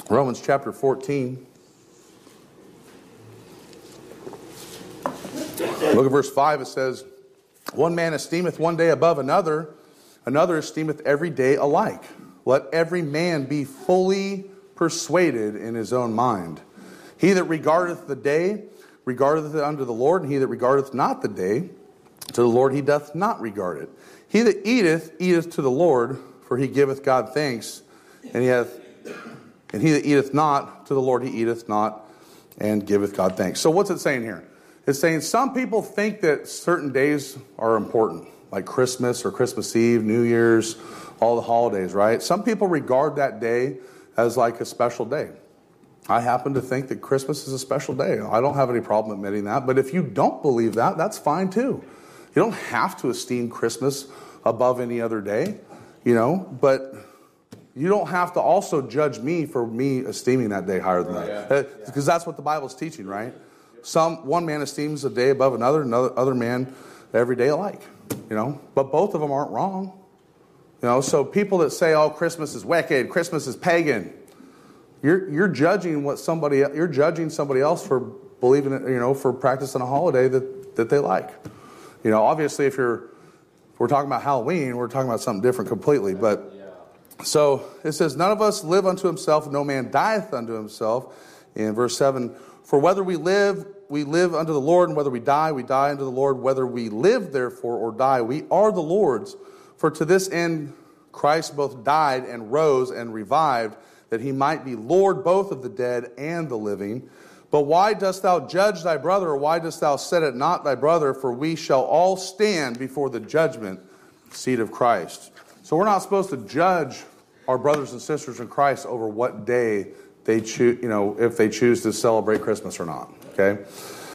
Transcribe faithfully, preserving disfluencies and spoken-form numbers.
Romans chapter fourteen. Look at verse five. It says, one man esteemeth one day above another, another esteemeth every day alike. Let every man be fully persuaded in his own mind. He that regardeth the day regardeth it unto the Lord, and he that regardeth not the day to the Lord he doth not regard it. He that eateth, eateth to the Lord, for he giveth God thanks, and he hath, and he that eateth not to the Lord he eateth not, and giveth God thanks. So what's it saying here? It's saying some people think that certain days are important, like Christmas or Christmas Eve, New Year's, all the holidays, right? Some people regard that day as like a special day. I happen to think that Christmas is a special day. I don't have any problem admitting that. But if you don't believe that, that's fine too. You don't have to esteem Christmas above any other day, you know, but you don't have to also judge me for me esteeming that day higher than Right, that. yeah. Because that's what the Bible's teaching, right? Some one man esteems a day above another, another other man every day alike, you know. But both of them aren't wrong, you know. So people that say, "Oh, Christmas is wicked, Christmas is pagan," you're you're judging what somebody you're judging somebody else for believing it, you know, for practicing a holiday that that they like, you know. Obviously, if you're if we're talking about Halloween, we're talking about something different completely. But so it says, "None of us live unto himself, and no man dieth unto himself." In verse seven. For whether we live, we live unto the Lord, and whether we die, we die unto the Lord. Whether we live, therefore, or die, we are the Lord's. For to this end Christ both died and rose and revived, that he might be Lord both of the dead and the living. But why dost thou judge thy brother, or why dost thou set it not thy brother? For we shall all stand before the judgment seat of Christ. So we're not supposed to judge our brothers and sisters in Christ over what day they choose, you know, if they choose to celebrate Christmas or not. Okay?